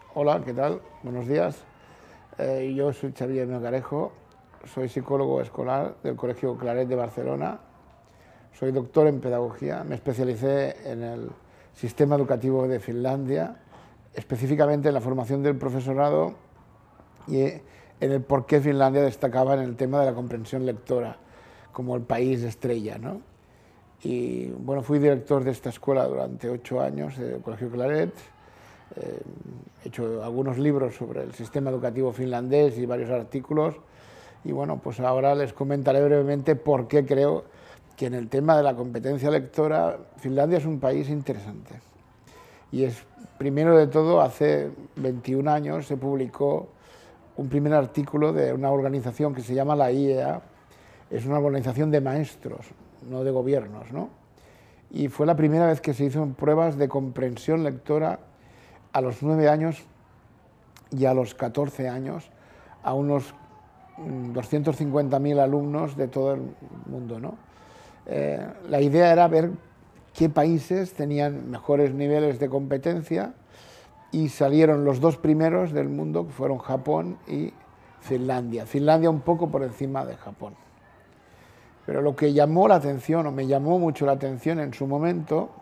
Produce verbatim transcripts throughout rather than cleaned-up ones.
Hola, ¿qué tal? Buenos días. Eh, yo soy Xavier Melgarejo, soy psicólogo escolar del Colegio Claret de Barcelona, soy doctor en pedagogía, me especialicé en el sistema educativo de Finlandia, específicamente en la formación del profesorado y en el por qué Finlandia destacaba en el tema de la comprensión lectora como el país estrella, ¿no? Y bueno, fui director de esta escuela durante ocho años, del Colegio Claret. Eh, he hecho algunos libros sobre el sistema educativo finlandés y varios artículos, y bueno, pues ahora les comentaré brevemente por qué creo que en el tema de la competencia lectora Finlandia es un país interesante. Y es, primero de todo, hace veintiún años se publicó un primer artículo de una organización que se llama la I E A, es una organización de maestros, no de gobiernos, ¿no? Y fue la primera vez que se hizo pruebas de comprensión lectora a los nueve años y a los catorce años a unos doscientos cincuenta mil alumnos de todo el mundo, ¿no? Eh, la idea era ver qué países tenían mejores niveles de competencia, y salieron los dos primeros del mundo, que fueron Japón y Finlandia. Finlandia un poco por encima de Japón. Pero lo que llamó la atención, o me llamó mucho la atención en su momento,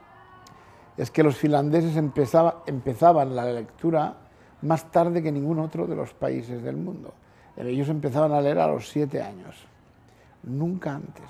es que los finlandeses empezaba, empezaban la lectura más tarde que ningún otro de los países del mundo. Ellos empezaban a leer a los siete años, nunca antes.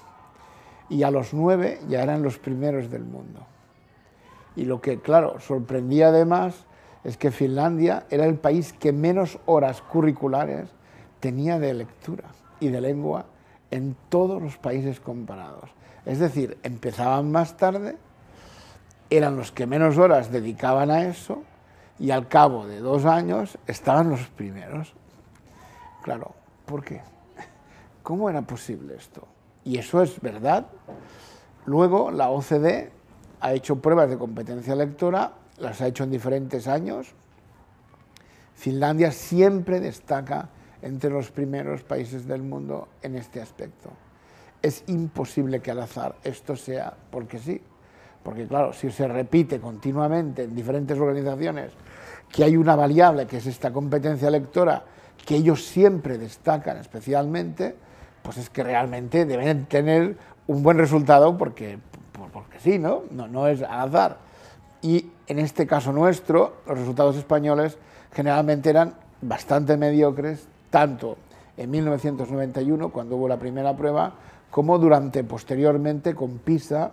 Y a los nueve ya eran los primeros del mundo. Y lo que, claro, sorprendía además es que Finlandia era el país que menos horas curriculares tenía de lectura y de lengua en todos los países comparados. Es decir, empezaban más tarde, eran los que menos horas dedicaban a eso, y al cabo de dos años estaban los primeros. Claro, ¿por qué? ¿Cómo era posible esto? Y eso es verdad. Luego la O C D ha hecho pruebas de competencia lectora, las ha hecho en diferentes años. Finlandia siempre destaca entre los primeros países del mundo en este aspecto. Es imposible que al azar esto sea porque sí. Porque claro, si se repite continuamente en diferentes organizaciones que hay una variable que es esta competencia lectora, que ellos siempre destacan especialmente, pues es que realmente deben tener un buen resultado porque, porque sí, ¿no? No, no es al azar. Y en este caso nuestro, los resultados españoles generalmente eran bastante mediocres, tanto en mil novecientos noventa y uno, cuando hubo la primera prueba, como durante, posteriormente, con PISA,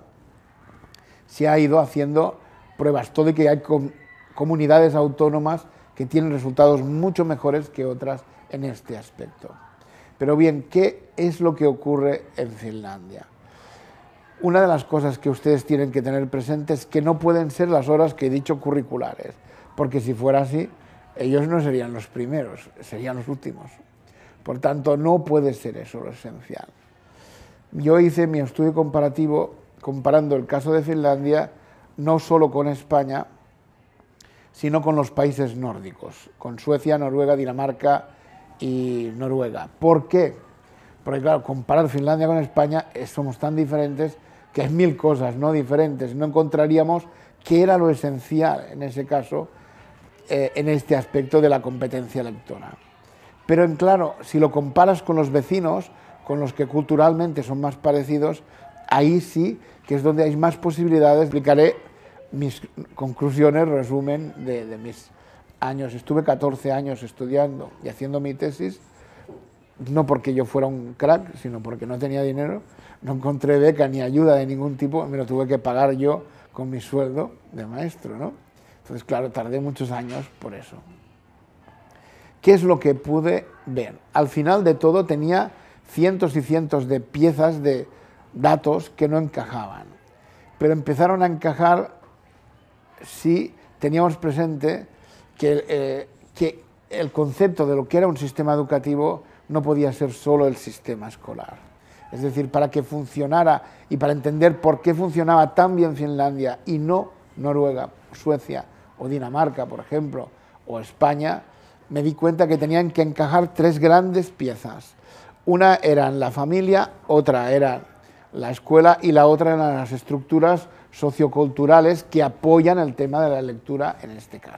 se ha ido haciendo pruebas, todo y que hay com comunidades autónomas que tienen resultados mucho mejores que otras en este aspecto. Pero bien, ¿qué es lo que ocurre en Finlandia? Una de las cosas que ustedes tienen que tener presentes es que no pueden ser las horas que he dicho curriculares, porque si fuera así, ellos no serían los primeros, serían los últimos. Por tanto, no puede ser eso lo esencial. Yo hice mi estudio comparativo comparando el caso de Finlandia no solo con España, sino con los países nórdicos, con Suecia, Noruega, Dinamarca y Noruega. ¿Por qué? Porque claro, comparar Finlandia con España somos tan diferentes que hay mil cosas no diferentes. No encontraríamos qué era lo esencial en ese caso, eh, en este aspecto de la competencia lectora. Pero en claro, si lo comparas con los vecinos, con los que culturalmente son más parecidos, ahí sí que es donde hay más posibilidades. Explicaré mis conclusiones, resumen de, de mis años. Estuve catorce años estudiando y haciendo mi tesis, no porque yo fuera un crack, sino porque no tenía dinero, no encontré beca ni ayuda de ningún tipo, me lo tuve que pagar yo con mi sueldo de maestro, ¿no? Entonces, claro, tardé muchos años por eso. ¿Qué es lo que pude ver? Al final de todo tenía cientos y cientos de piezas de datos que no encajaban, pero empezaron a encajar si teníamos presente que, eh, que el concepto de lo que era un sistema educativo no podía ser solo el sistema escolar. Es decir, para que funcionara y para entender por qué funcionaba tan bien Finlandia y no Noruega, Suecia o Dinamarca, por ejemplo, o España, me di cuenta que tenían que encajar tres grandes piezas. Una era la familia, otra era la escuela y la otra eran las estructuras socioculturales que apoyan el tema de la lectura en este caso.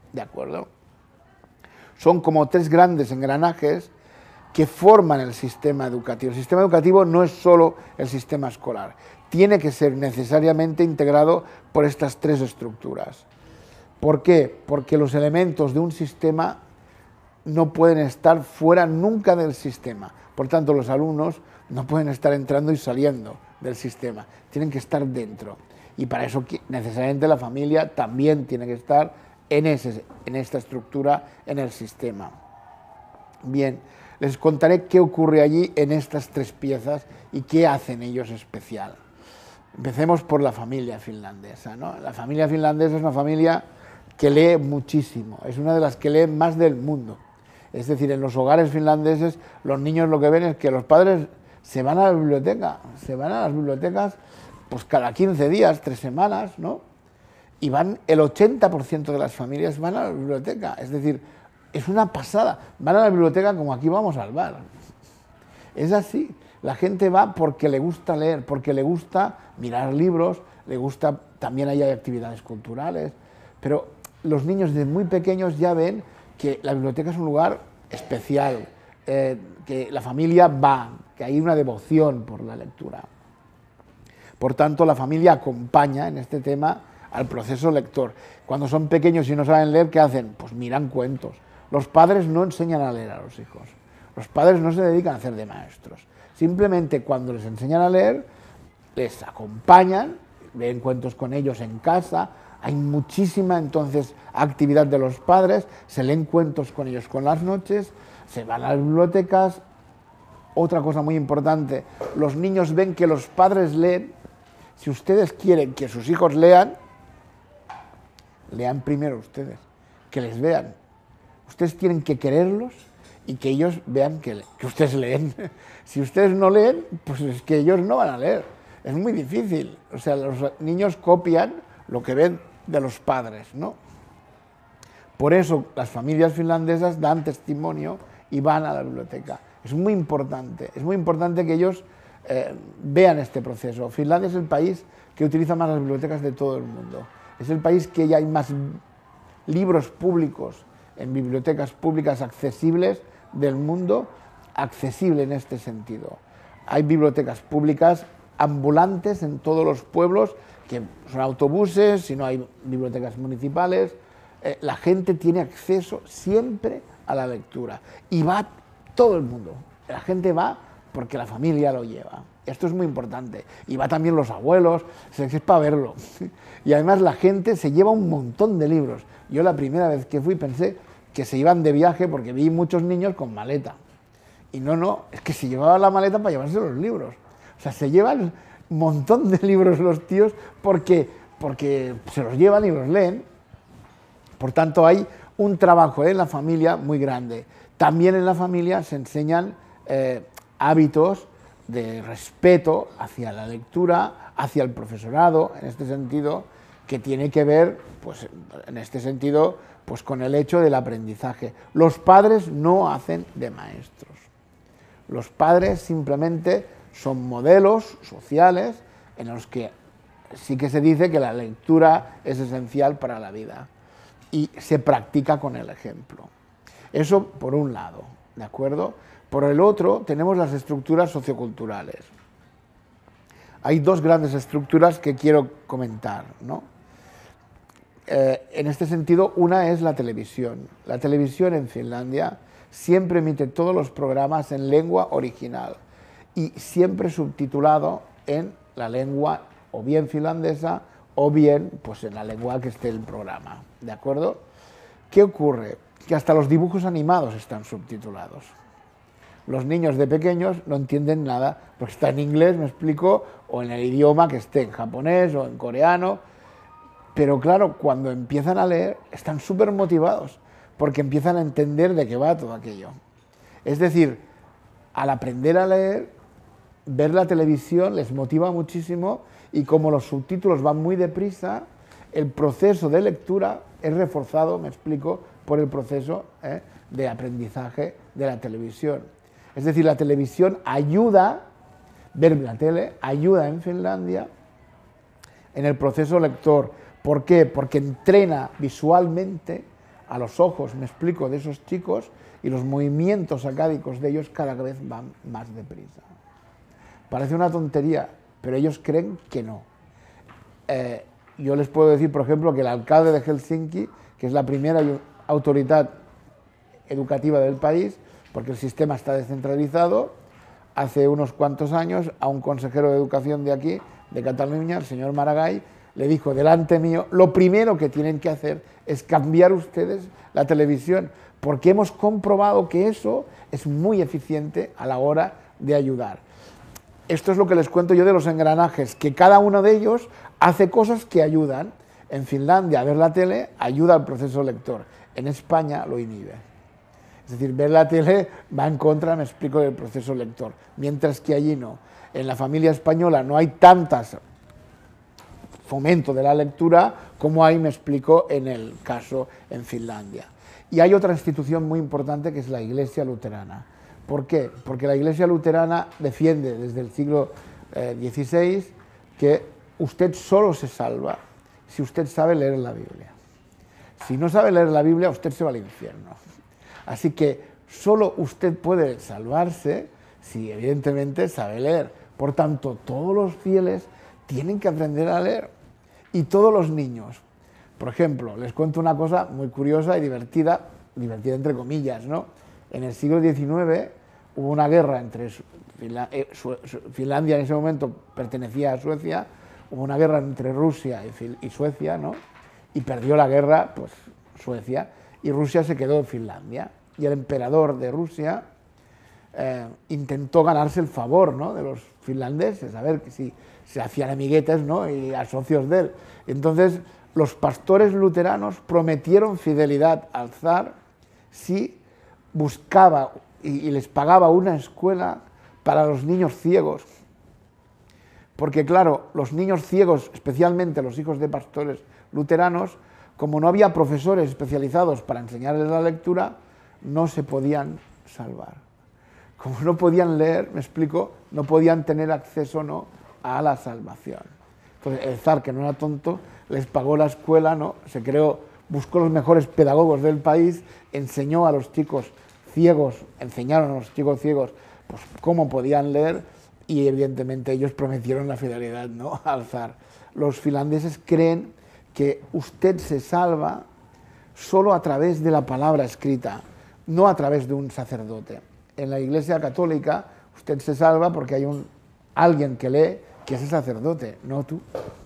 ¿de acuerdo? Son como tres grandes engranajes que forman el sistema educativo. El sistema educativo no es solo el sistema escolar, tiene que ser necesariamente integrado por estas tres estructuras. ¿Por qué? Porque los elementos de un sistema no pueden estar fuera nunca del sistema. Por tanto, los alumnos no pueden estar entrando y saliendo del sistema, tienen que estar dentro. Y para eso necesariamente la familia también tiene que estar en, ese, en esta estructura, en el sistema. Bien, les contaré qué ocurre allí en estas tres piezas y qué hacen ellos especial. Empecemos por la familia finlandesa, ¿no? La familia finlandesa es una familia que lee muchísimo, es una de las que lee más del mundo. Es decir, en los hogares finlandeses los niños lo que ven es que los padres se van a la biblioteca, se van a las bibliotecas pues cada quince días, tres semanas, ¿no? Y van, el ochenta por ciento de las familias van a la biblioteca, es decir, es una pasada, van a la biblioteca como aquí vamos al bar. Es así, la gente va porque le gusta leer, porque le gusta mirar libros, le gusta, también hay actividades culturales, pero los niños desde muy pequeños ya ven que la biblioteca es un lugar especial, eh, que la familia va, que hay una devoción por la lectura. Por tanto, la familia acompaña en este tema al proceso lector. Cuando son pequeños y no saben leer, ¿qué hacen? Pues miran cuentos. Los padres no enseñan a leer a los hijos. Los padres no se dedican a hacer de maestros. Simplemente cuando les enseñan a leer, les acompañan, leen cuentos con ellos en casa. Hay muchísima entonces actividad de los padres, se leen cuentos con ellos con las noches, se van a las bibliotecas. Otra cosa muy importante, los niños ven que los padres leen. Si ustedes quieren que sus hijos lean, lean primero ustedes, que les vean. Ustedes tienen que quererlos y que ellos vean que, que ustedes leen. Si ustedes no leen, pues es que ellos no van a leer. Es muy difícil. O sea, los niños copian lo que ven de los padres, ¿no? Por eso las familias finlandesas dan testimonio y van a la biblioteca. Es muy importante, es muy importante que ellos eh, vean este proceso. Finlandia es el país que utiliza más las bibliotecas de todo el mundo. Es el país que ya hay más libros públicos en bibliotecas públicas accesibles del mundo, accesible en este sentido. Hay bibliotecas públicas ambulantes en todos los pueblos, que son autobuses, si no hay bibliotecas municipales. Eh, la gente tiene acceso siempre a la lectura y va todo el mundo. La gente va porque la familia lo lleva. Esto es muy importante. Y va también los abuelos, es para verlo. Y además la gente se lleva un montón de libros. Yo la primera vez que fui pensé que se iban de viaje porque vi muchos niños con maleta. Y no, no, es que se llevaban la maleta para llevarse los libros. O sea, se llevan un montón de libros los tíos porque, porque se los llevan y los leen. Por tanto, hay un trabajo en la familia muy grande. También en la familia se enseñan eh, hábitos de respeto hacia la lectura, hacia el profesorado, en este sentido, que tiene que ver, pues, en este sentido, pues, con el hecho del aprendizaje. Los padres no hacen de maestros. Los padres simplemente son modelos sociales en los que sí que se dice que la lectura es esencial para la vida y se practica con el ejemplo. Eso por un lado, ¿de acuerdo? Por el otro tenemos las estructuras socioculturales. Hay dos grandes estructuras que quiero comentar, ¿no? Eh, en este sentido, una es la televisión. La televisión en Finlandia siempre emite todos los programas en lengua original y siempre subtitulado en la lengua o bien finlandesa o bien pues en la lengua que esté el programa, ¿de acuerdo? ¿Qué ocurre? Que hasta los dibujos animados están subtitulados. Los niños de pequeños no entienden nada porque está en inglés, me explico, o en el idioma que esté, en japonés o en coreano, pero claro, cuando empiezan a leer están súper motivados porque empiezan a entender de qué va todo aquello. Es decir, al aprender a leer, ver la televisión les motiva muchísimo y como los subtítulos van muy deprisa, el proceso de lectura es reforzado, me explico, por el proceso eh, de aprendizaje de la televisión. Es decir, la televisión ayuda, ver la tele, ayuda en Finlandia en el proceso lector. ¿Por qué? Porque entrena visualmente a los ojos, me explico, de esos chicos, y los movimientos acádicos de ellos cada vez van más deprisa. Parece una tontería, pero ellos creen que no. Eh, yo les puedo decir, por ejemplo, que el alcalde de Helsinki, que es la primera autoridad educativa del país, porque el sistema está descentralizado, hace unos cuantos años a un consejero de educación de aquí, de Cataluña, el señor Maragall, le dijo delante mío, lo primero que tienen que hacer es cambiar ustedes la televisión, porque hemos comprobado que eso es muy eficiente a la hora de ayudar. Esto es lo que les cuento yo de los engranajes, que cada uno de ellos hace cosas que ayudan. En Finlandia, ver la tele ayuda al proceso lector, en España lo inhibe. Es decir, ver la tele va en contra, me explico, del proceso lector, mientras que allí no. En la familia española no hay tantas fomento de la lectura como hay, me explico, en el caso en Finlandia. Y hay otra institución muy importante que es la Iglesia Luterana. ¿Por qué? Porque la Iglesia Luterana defiende desde el siglo dieciséis que usted solo se salva si usted sabe leer la Biblia. Si no sabe leer la Biblia, usted se va al infierno. Así que solo usted puede salvarse si evidentemente sabe leer. Por tanto, todos los fieles tienen que aprender a leer. Y todos los niños. Por ejemplo, les cuento una cosa muy curiosa y divertida, divertida entre comillas, ¿no? En el siglo diecinueve hubo una guerra entre Finlandia, en ese momento pertenecía a Suecia, hubo una guerra entre Rusia y Suecia, ¿no? Y perdió la guerra, pues, Suecia, y Rusia se quedó en Finlandia. Y el emperador de Rusia eh, intentó ganarse el favor, ¿no?, de los finlandeses, a ver que si se hacían amiguetes, ¿no?, y a socios de él. Entonces, los pastores luteranos prometieron fidelidad al zar si buscaba y, y les pagaba una escuela para los niños ciegos. Porque, claro, los niños ciegos, especialmente los hijos de pastores luteranos, como no había profesores especializados para enseñarles la lectura, no se podían salvar. Como no podían leer, me explico, no podían tener acceso, ¿no?, a la salvación. Entonces el zar, que no era tonto, les pagó la escuela, ¿no?, se creó, buscó los mejores pedagogos del país, enseñó a los chicos ciegos, enseñaron a los chicos ciegos pues, cómo podían leer, y evidentemente ellos prometieron la fidelidad, ¿no?, al zar. Los finlandeses creen que usted se salva solo a través de la palabra escrita, no a través de un sacerdote. En la Iglesia Católica usted se salva porque hay un, alguien que lee que es el sacerdote, no tú.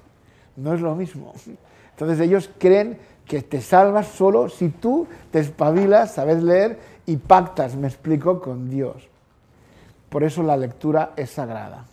No es lo mismo. Entonces ellos creen que te salvas solo si tú te espabilas, sabes leer y pactas, me explico, con Dios. Por eso la lectura es sagrada.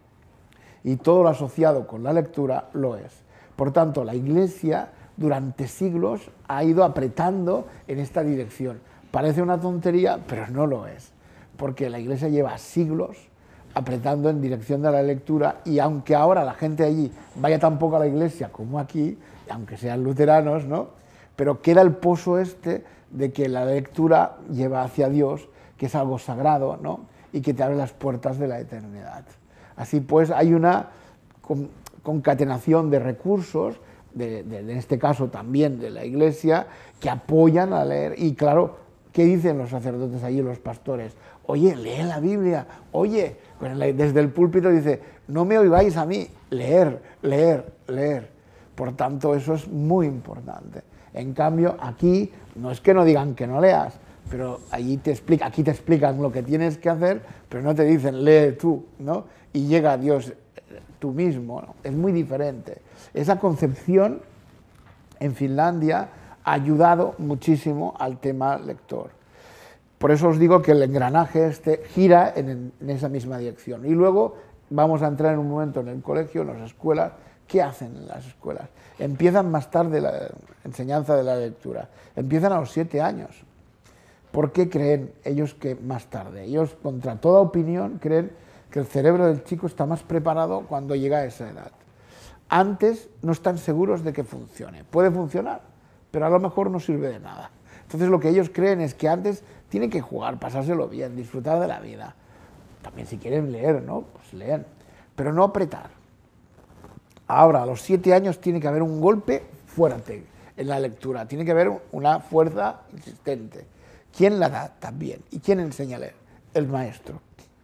Y todo lo asociado con la lectura lo es. Por tanto, la Iglesia durante siglos ha ido apretando en esta dirección. Parece una tontería, pero no lo es. Porque la Iglesia lleva siglos apretando en dirección de la lectura, y aunque ahora la gente allí vaya tan poco a la Iglesia como aquí, aunque sean luteranos, ¿no?, pero queda el pozo este de que la lectura lleva hacia Dios, que es algo sagrado, ¿no?, y que te abre las puertas de la eternidad. Así pues, hay una concatenación de recursos, de, de, en este caso también de la Iglesia, que apoyan a leer. Y claro, ¿qué dicen los sacerdotes allí, los pastores? Oye, lee la Biblia, oye, desde el púlpito dice, no me oigáis a mí, leer, leer, leer. Por tanto, eso es muy importante. En cambio, aquí, no es que no digan que no leas, pero allí te explica, aquí te explican lo que tienes que hacer, pero no te dicen, lee tú, ¿no?, y llega a Dios tú mismo, ¿no? Es muy diferente. Esa concepción en Finlandia ha ayudado muchísimo al tema lector. Por eso os digo que el engranaje este gira en, en esa misma dirección. Y luego vamos a entrar en un momento en el colegio, en las escuelas. ¿Qué hacen en las escuelas? Empiezan más tarde la enseñanza de la lectura. Empiezan a los siete años. ¿Por qué creen ellos que más tarde? Ellos, contra toda opinión, creen que el cerebro del chico está más preparado cuando llega a esa edad. Antes no están seguros de que funcione. Puede funcionar, pero a lo mejor no sirve de nada. Entonces lo que ellos creen es que antes tienen que jugar, pasárselo bien, disfrutar de la vida. También si quieren leer, ¿no?, pues leen, pero no apretar. Ahora, a los siete años tiene que haber un golpe fuerte. en la lectura, tiene que haber una fuerza insistente. ¿Quién la da también? ¿Y quién enseña a leer? El maestro.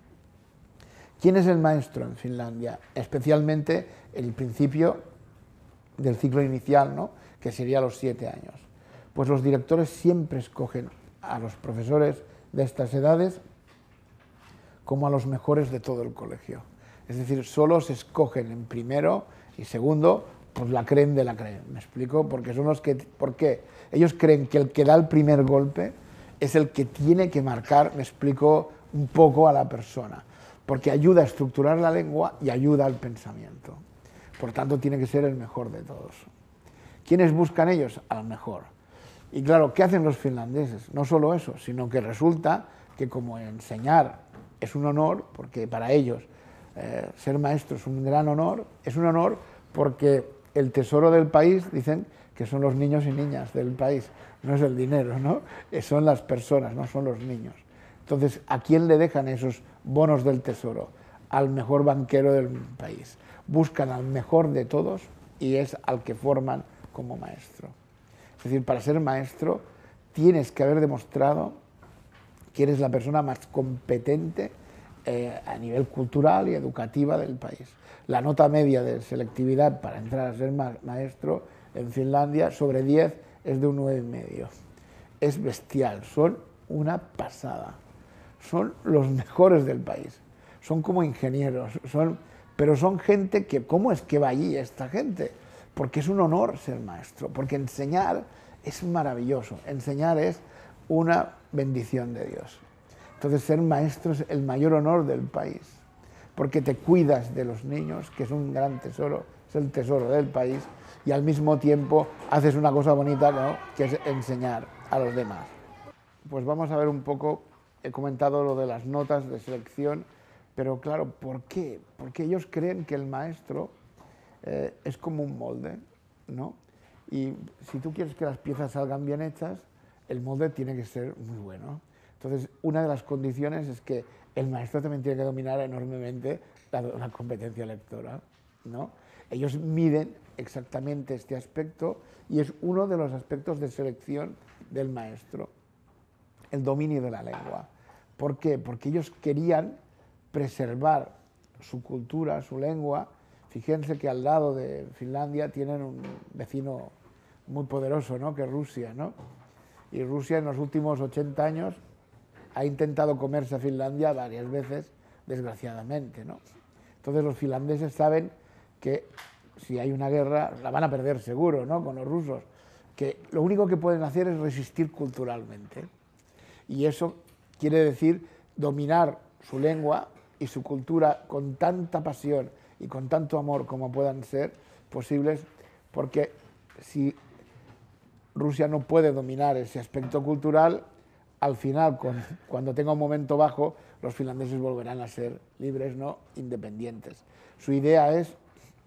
¿Quién es el maestro en Finlandia? Especialmente el principio del ciclo inicial, ¿no?, que sería los siete años. Pues los directores siempre escogen a los profesores de estas edades como a los mejores de todo el colegio. Es decir, solo se escogen en primero y segundo, pues la creen de la creen. ¿Me explico? Porque son los que... ¿Por qué? Ellos creen que el que da el primer golpe es el que tiene que marcar, me explico, un poco a la persona, porque ayuda a estructurar la lengua y ayuda al pensamiento. Por tanto, tiene que ser el mejor de todos. ¿Quiénes buscan ellos? Al mejor. Y claro, ¿qué hacen los finlandeses? No solo eso, sino que resulta que como enseñar es un honor, porque para ellos eh, ser maestro es un gran honor, es un honor porque el tesoro del país, dicen que son los niños y niñas del país, no es el dinero, ¿no? Son las personas, no son los niños. Entonces, ¿a quién le dejan esos bonos del tesoro? Al mejor banquero del país. Buscan al mejor de todos y es al que forman como maestro. Es decir, para ser maestro tienes que haber demostrado que eres la persona más competente eh, a nivel cultural y educativa del país. La nota media de selectividad para entrar a ser ma maestro en Finlandia sobre diez es de un nueve y medio. Es bestial, son una pasada. Son los mejores del país. Son como ingenieros, son, pero son gente que, ¿cómo es que va allí esta gente? Porque es un honor ser maestro, porque enseñar es maravilloso, enseñar es una bendición de Dios. Entonces ser maestro es el mayor honor del país, porque te cuidas de los niños, que es un gran tesoro, es el tesoro del país, y al mismo tiempo haces una cosa bonita, ¿no?, que es enseñar a los demás. Pues vamos a ver un poco, he comentado lo de las notas de selección, pero claro, ¿por qué? Porque ellos creen que el maestro eh, es como un molde, ¿no? Y si tú quieres que las piezas salgan bien hechas, el molde tiene que ser muy bueno. Entonces, una de las condiciones es que el maestro también tiene que dominar enormemente la, la competencia lectora, ¿no? Ellos miden exactamente este aspecto y es uno de los aspectos de selección del maestro, el dominio de la lengua. ¿Por qué? Porque ellos querían preservar su cultura, su lengua. Fíjense que al lado de Finlandia tienen un vecino muy poderoso, ¿no?, que es Rusia, ¿no? Y Rusia en los últimos ochenta años ha intentado comerse a Finlandia varias veces, desgraciadamente, ¿no? Entonces los finlandeses saben que si hay una guerra la van a perder seguro, ¿no?, con los rusos, que lo único que pueden hacer es resistir culturalmente. Y eso quiere decir dominar su lengua y su cultura con tanta pasión y con tanto amor como puedan ser posibles, porque si Rusia no puede dominar ese aspecto cultural, al final, con, cuando tenga un momento bajo, los finlandeses volverán a ser libres, ¿no?, independientes. Su idea es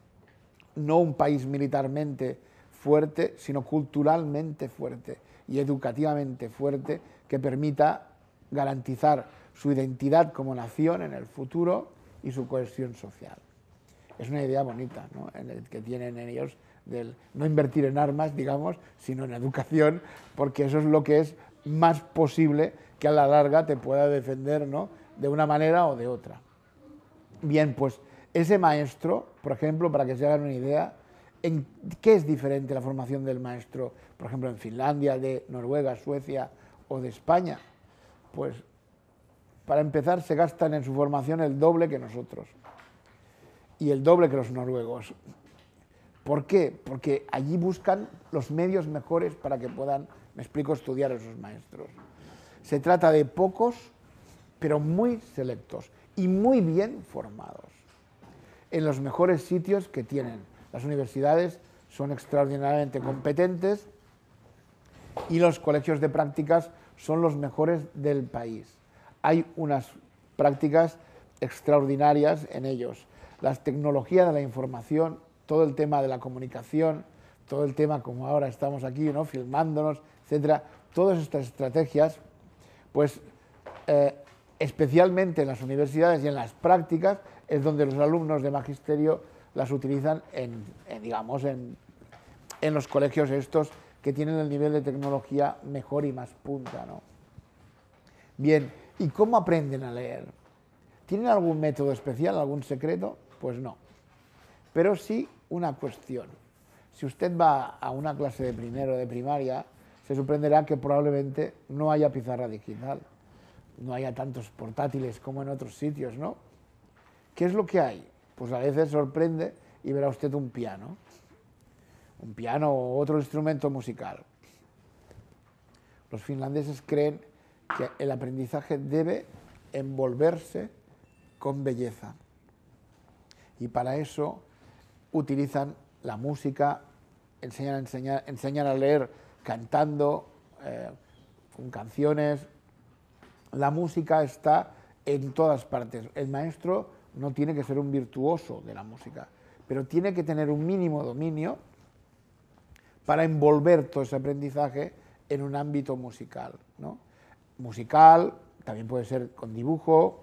no un país militarmente fuerte, sino culturalmente fuerte y educativamente fuerte, que permita garantizar su identidad como nación en el futuro y su cohesión social. Es una idea bonita, ¿no?, en el que tienen ellos del no invertir en armas, digamos, sino en educación, porque eso es lo que es más posible que a la larga te pueda defender, ¿no?, de una manera o de otra. Bien, pues ese maestro, por ejemplo, para que se hagan una idea, ¿en qué es diferente la formación del maestro, por ejemplo, en Finlandia, de Noruega, Suecia o de España? Pues, para empezar, se gastan en su formación el doble que nosotros y el doble que los noruegos. ¿Por qué? Porque allí buscan los medios mejores para que puedan, me explico, estudiar esos maestros. Se trata de pocos, pero muy selectos y muy bien formados, en los mejores sitios que tienen. Las universidades son extraordinariamente competentes y los colegios de prácticas son los mejores del país. Hay unas prácticas extraordinarias en ellos. Las tecnologías de la información, todo el tema de la comunicación, todo el tema como ahora estamos aquí, ¿no?, filmándonos, etcétera, todas estas estrategias, pues eh, especialmente en las universidades y en las prácticas es donde los alumnos de magisterio las utilizan en, en digamos, en, en los colegios estos que tienen el nivel de tecnología mejor y más punta, ¿no? Bien, ¿y cómo aprenden a leer? ¿Tienen algún método especial, algún secreto? Pues no. Pero sí una cuestión. Si usted va a una clase de primero de primaria, se sorprenderá que probablemente no haya pizarra digital, no haya tantos portátiles como en otros sitios, ¿no? ¿Qué es lo que hay? Pues a veces sorprende y verá usted un piano, un piano o otro instrumento musical. Los finlandeses creen que el aprendizaje debe envolverse con belleza y para eso utilizan la música, enseñan a, enseñar, enseñan a leer cantando, eh, con canciones. La música está en todas partes. El maestro no tiene que ser un virtuoso de la música, pero tiene que tener un mínimo dominio para envolver todo ese aprendizaje en un ámbito musical, ¿no? Musical, también puede ser con dibujo,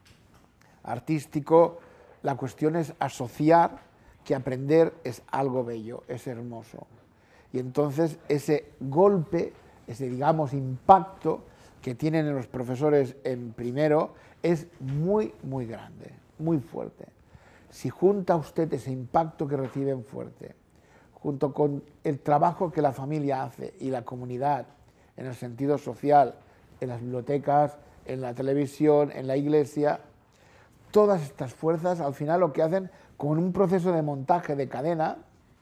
artístico. La cuestión es asociar que aprender es algo bello, es hermoso. Y entonces ese golpe, ese, digamos, impacto que tienen los profesores en primero es muy, muy grande, muy fuerte. Si junta usted ese impacto que reciben fuerte, junto con el trabajo que la familia hace y la comunidad, en el sentido social, en las bibliotecas, en la televisión, en la iglesia, todas estas fuerzas al final lo que hacen con un proceso de montaje de cadena,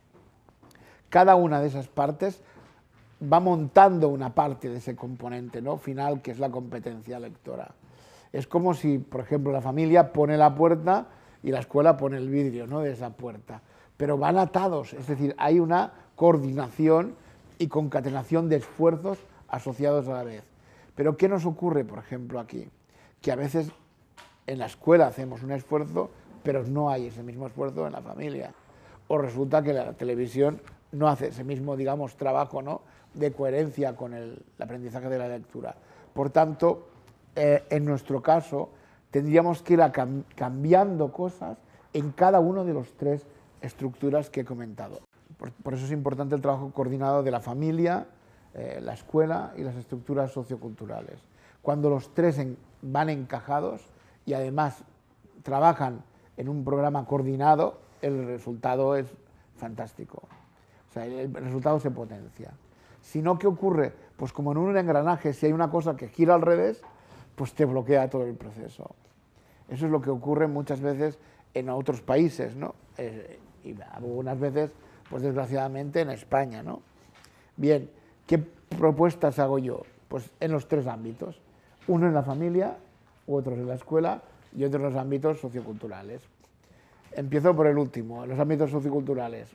cada una de esas partes va montando una parte de ese componente, ¿no?, final, que es la competencia lectora. Es como si, por ejemplo, la familia pone la puerta y la escuela pone el vidrio, ¿no?, de esa puerta, pero van atados, es decir, hay una coordinación y concatenación de esfuerzos asociados a la vez. Pero ¿qué nos ocurre, por ejemplo, aquí? Que a veces en la escuela hacemos un esfuerzo, pero no hay ese mismo esfuerzo en la familia. O resulta que la televisión no hace ese mismo, digamos, trabajo, ¿no?, de coherencia con el, el aprendizaje de la lectura. Por tanto, eh, en nuestro caso, tendríamos que ir a cam cambiando cosas en cada uno de los tres estructuras que he comentado. Por, por eso es importante el trabajo coordinado de la familia, eh, la escuela y las estructuras socioculturales. Cuando los tres en, van encajados y además trabajan en un programa coordinado, el resultado es fantástico. O sea, el resultado se potencia. Si no, ¿qué ocurre? Pues como en un engranaje, si hay una cosa que gira al revés, pues te bloquea todo el proceso. Eso es lo que ocurre muchas veces en otros países, ¿no? Eh, y algunas veces, pues desgraciadamente, en España, ¿no? Bien, ¿qué propuestas hago yo? Pues en los tres ámbitos. Uno en la familia, otros en la escuela y otros en los ámbitos socioculturales. Empiezo por el último, en los ámbitos socioculturales.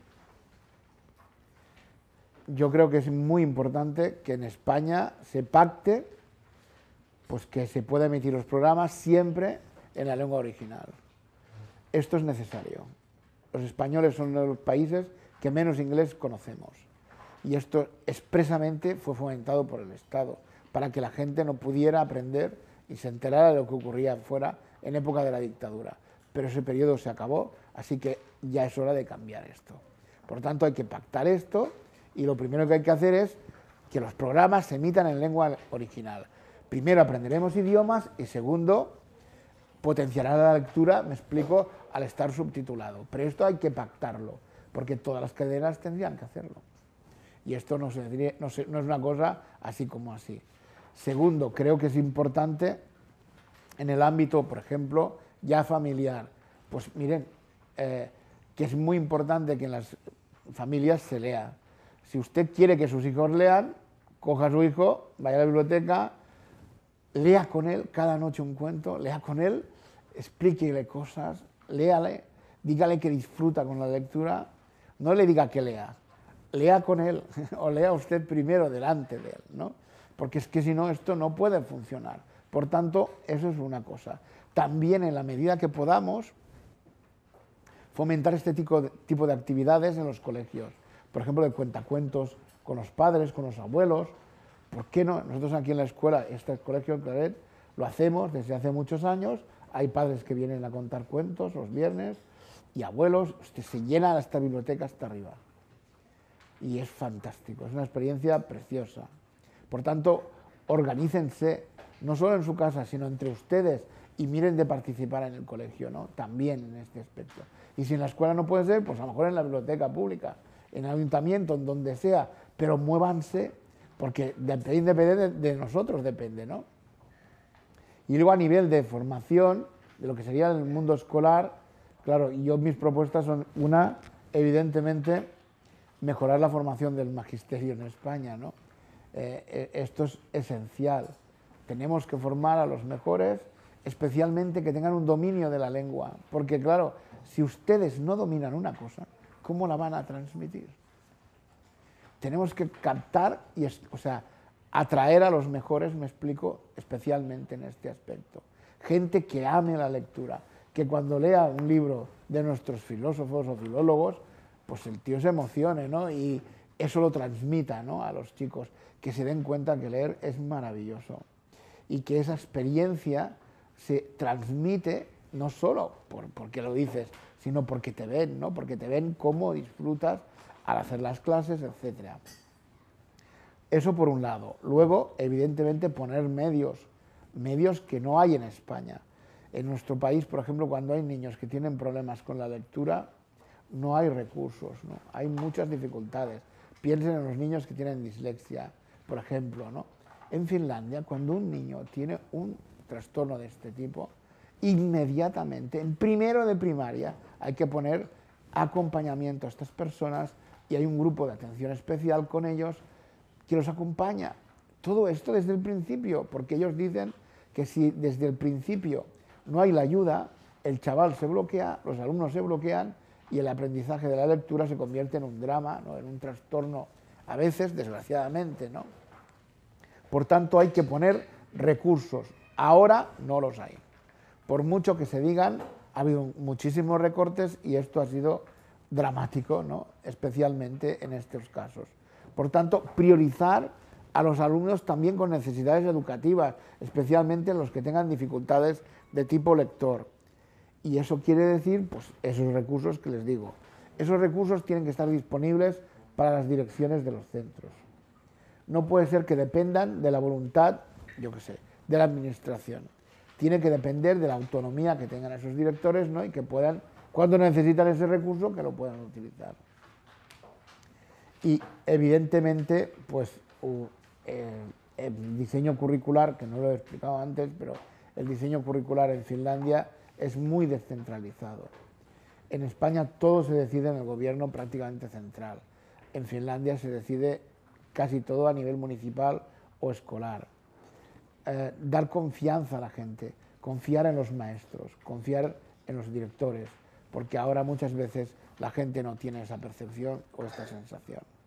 Yo creo que es muy importante que en España se pacte, pues que se pueda emitir los programas siempre en la lengua original. Esto es necesario. Los españoles son uno de los países que menos inglés conocemos. Y esto expresamente fue fomentado por el Estado, para que la gente no pudiera aprender y se enterara de lo que ocurría fuera en época de la dictadura. Pero ese periodo se acabó, así que ya es hora de cambiar esto. Por tanto, hay que pactar esto y lo primero que hay que hacer es que los programas se emitan en lengua original. Primero aprenderemos idiomas y segundo, potenciará la lectura, me explico, al estar subtitulado. Pero esto hay que pactarlo, porque todas las cadenas tendrían que hacerlo. Y esto no, se, no, se, no es una cosa así como así. Segundo, creo que es importante en el ámbito, por ejemplo, ya familiar. Pues miren, eh, que es muy importante que en las familias se lea. Si usted quiere que sus hijos lean, coja a su hijo, vaya a la biblioteca, lea con él cada noche un cuento, lea con él, explíquele cosas, léale, dígale que disfruta con la lectura, no le diga que lea, lea con él o lea usted primero delante de él, ¿no? Porque es que si no, esto no puede funcionar. Por tanto, eso es una cosa. También, en la medida que podamos, fomentar este tipo de, tipo de actividades en los colegios. Por ejemplo, de cuentacuentos con los padres, con los abuelos. ¿Por qué no? Nosotros aquí en la escuela, este colegio en Claret, lo hacemos desde hace muchos años. Hay padres que vienen a contar cuentos los viernes y abuelos. Usted se llena esta biblioteca hasta arriba. y es fantástico, es una experiencia preciosa. Por tanto, organícense, no solo en su casa, sino entre ustedes, y miren de participar en el colegio, ¿no? También en este aspecto. Y si en la escuela no puede ser, pues a lo mejor en la biblioteca pública, en el ayuntamiento, en donde sea, pero muévanse, porque depende de, de nosotros, depende, ¿no? Y luego a nivel de formación, de lo que sería el mundo escolar, claro, yo mis propuestas son, una, evidentemente, mejorar la formación del magisterio en España, ¿no? Eh, esto es esencial. Tenemos que formar a los mejores, especialmente que tengan un dominio de la lengua, porque claro, si ustedes no dominan una cosa, ¿cómo la van a transmitir? Tenemos que captar y, o sea, atraer a los mejores, me explico, especialmente en este aspecto. Gente que ame la lectura, que cuando lea un libro de nuestros filósofos o filólogos, pues el tío se emocione, ¿no? Y eso lo transmita, ¿no?, a los chicos, que se den cuenta que leer es maravilloso y que esa experiencia se transmite no solo por, porque lo dices, sino porque te ven, ¿no? Porque te ven cómo disfrutas al hacer las clases, etcétera. Eso por un lado. Luego, evidentemente, poner medios, medios que no hay en España. En nuestro país, por ejemplo, cuando hay niños que tienen problemas con la lectura, no hay recursos, ¿no? Hay muchas dificultades. Piensen en los niños que tienen dislexia, por ejemplo, ¿no? En Finlandia, cuando un niño tiene un trastorno de este tipo, inmediatamente, en primero de primaria, hay que poner acompañamiento a estas personas y hay un grupo de atención especial con ellos que los acompaña. Todo esto desde el principio, porque ellos dicen que si desde el principio no hay la ayuda, el chaval se bloquea, los alumnos se bloquean y el aprendizaje de la lectura se convierte en un drama, ¿no?, en un trastorno, a veces, desgraciadamente, ¿no? Por tanto, hay que poner recursos. Ahora no los hay. Por mucho que se digan, ha habido muchísimos recortes y esto ha sido dramático, ¿no?, especialmente en estos casos. Por tanto, priorizar a los alumnos también con necesidades educativas, especialmente los que tengan dificultades de tipo lector. Y eso quiere decir, pues, esos recursos que les digo. Esos recursos tienen que estar disponibles para las direcciones de los centros. No puede ser que dependan de la voluntad, yo qué sé, de la administración. Tiene que depender de la autonomía que tengan esos directores, ¿no?, y que puedan, cuando necesitan ese recurso, que lo puedan utilizar. Y evidentemente, pues, uh, eh, el diseño curricular, que no lo he explicado antes, pero el diseño curricular en Finlandia es muy descentralizado. En España todo se decide en el gobierno prácticamente central. En Finlandia se decide casi todo a nivel municipal o escolar. Eh, dar confianza a la gente, confiar en los maestros, confiar en los directores, porque ahora muchas veces la gente no tiene esa percepción o esta sensación.